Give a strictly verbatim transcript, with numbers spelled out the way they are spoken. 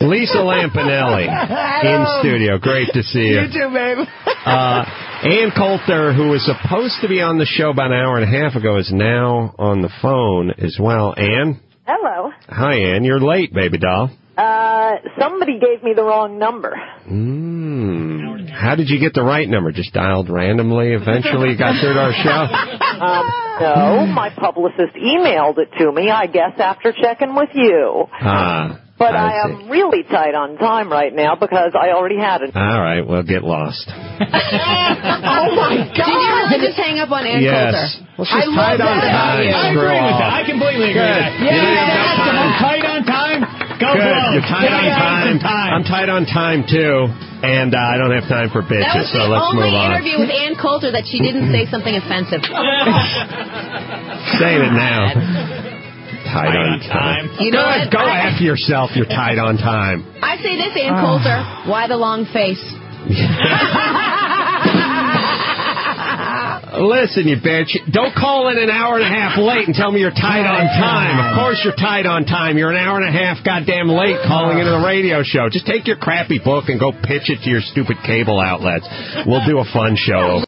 Lisa Lampanelli in studio. Great to see you. You too, babe. uh, Ann Coulter, who was supposed to be on the show about an hour and a half ago, is now on the phone as well. Ann? Hello. Hi, Ann. You're late, baby doll. Uh, somebody gave me the wrong number. Mm. How did you get the right number? Just dialed randomly eventually you got through to our show? Um, no, my publicist emailed it to me, I guess, after checking with you. Ah. But I, I am really tight on time right now because I already had it. All right, well, get lost. Oh, my God. Did you really just hang up on Ann yes. Coulter? Well, she's I tight on time. I agree with that. I completely agree Good. with that. You Yeah, don't have no yeah, time. I'm tight on time. Go Good. blow. You're tight on Yeah, time. time. I'm tight on time, too. And uh, I don't have time for bitches, That was so the let's only move on. interview with Ann Coulter that she didn't say something offensive. Saying it now. Tight, tight on time. time. You know go what? go I, after yourself. You're tight on time. I say this, Ann Coulter. Why the long face? Listen, you bitch. Don't call in an hour and a half late and tell me you're tight on time. Of course you're tight on time. You're an hour and a half goddamn late calling into the radio show. Just take your crappy book and go pitch it to your stupid cable outlets. We'll do a fun show.